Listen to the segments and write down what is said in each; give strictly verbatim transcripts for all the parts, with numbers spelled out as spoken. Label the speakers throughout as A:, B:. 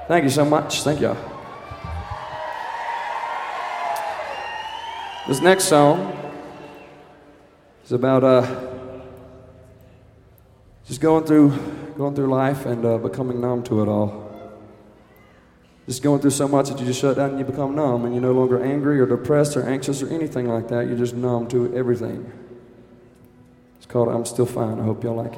A: Thank you so much. Thank you. This next song is about uh, just going through, going through life and uh, becoming numb to it all. Just going through so much that you just shut down and you become numb, and you're no longer angry or depressed or anxious or anything like that. You're just numb to everything. It's called I'm Still Fine. I hope y'all like it.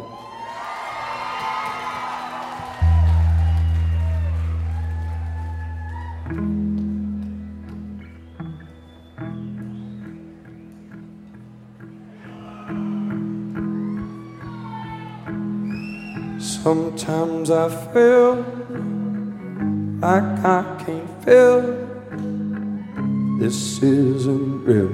A: Sometimes I feel like I can't feel this isn't real.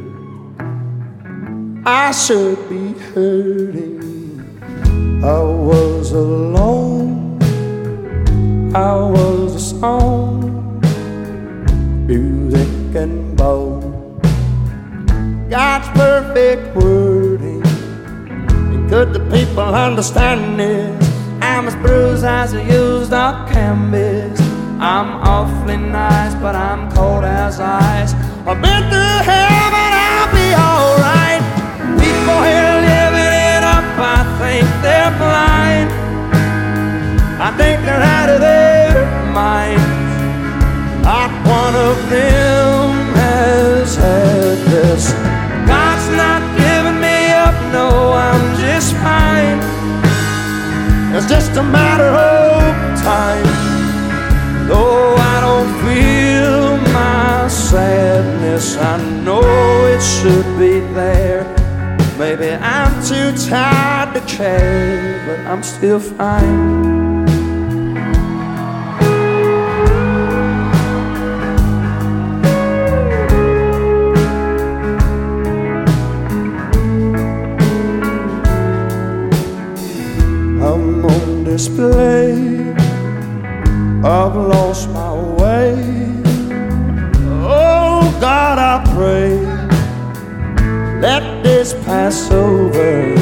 A: I should be hurting. I was alone. I was a song, music and bone. God's perfect wording. And could the people understand this? I'm as bruised as a used up canvas. I'm awfully nice, but I'm cold as ice. I've been through hell, but I'll be alright. People here living it up, I think they're blind. I think they're out of their minds. Not one of them has had this. God's not giving me up, no, I'm just fine. It's just a matter of time. Though I don't feel my sadness, I know it should be there. Maybe I'm too tired to care, but I'm still fine. I'm on display. I've lost my way. Oh God, I pray, let this pass over.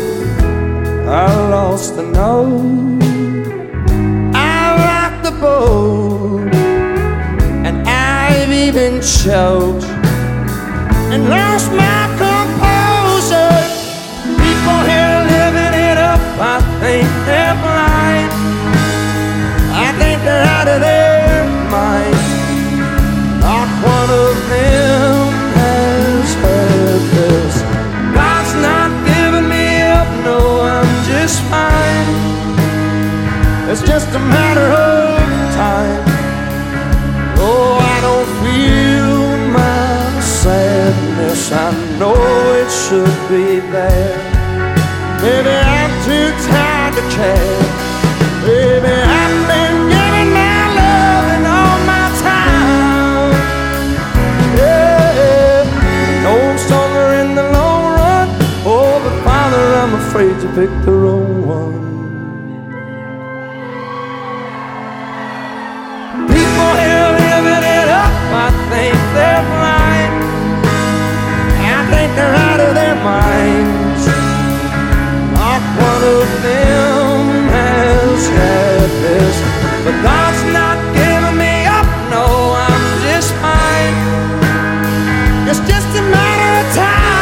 A: I lost the nose, I rocked the boat, and I've even choked and lost my composure. People here living it up, I think they're blind. I think they're out of their mind. Not one of them has heard this. God's not giving me up, no, I'm just fine. It's just a matter of time. Oh, I don't feel my sadness. I know it should be there. Maybe I'm too tired to care. Baby, I've been giving my love and all my time. Yeah, no stronger in the long run. Oh, but Father, I'm afraid to pick the wrong one. People here living it up, I think they're blind. I think they're out of their minds. Not one of them has had this, but God's not giving me up, no, I'm just fine. It's just a matter of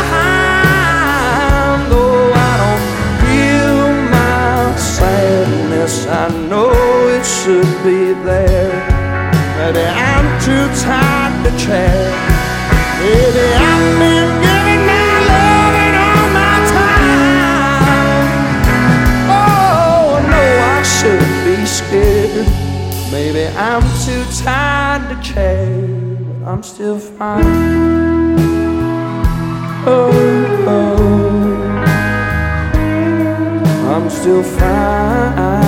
A: time. Though I don't feel my sadness, I know it should be there. Maybe I'm too tired to care. Maybe I've been giving my love and all my time. Oh no, I shouldn't be scared. Maybe I'm too tired to care, but I'm still fine. Oh, oh, I'm still fine.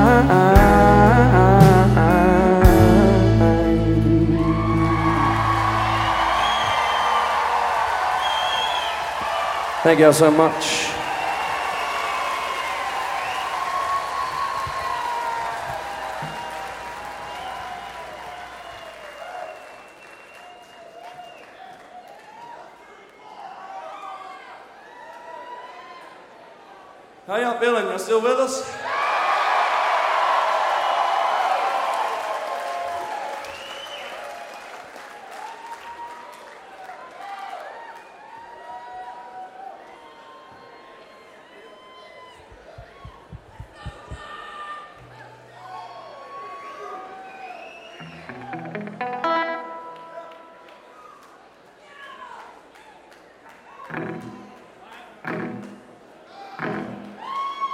A: Thank y'all so much. How y'all feeling? Y'all still with us?